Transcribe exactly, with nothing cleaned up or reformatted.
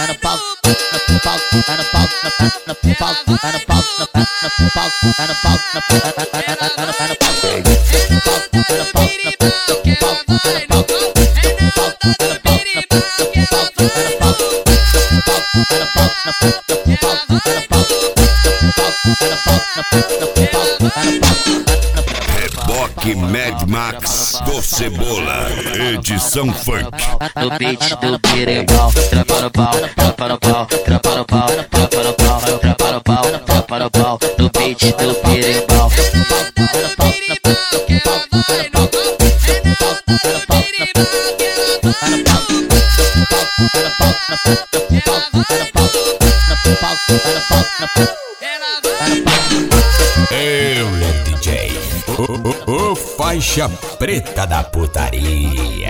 Reboque Mad Max do Cebola, edição funk. No beat do Birimbau, trapa no pau, trapa no pau, trapa no pau, trapa no pau, trapa no pau, trapa no pau. No beat do Birimbau. Eu, D J, o, o, o faixa preta da putaria.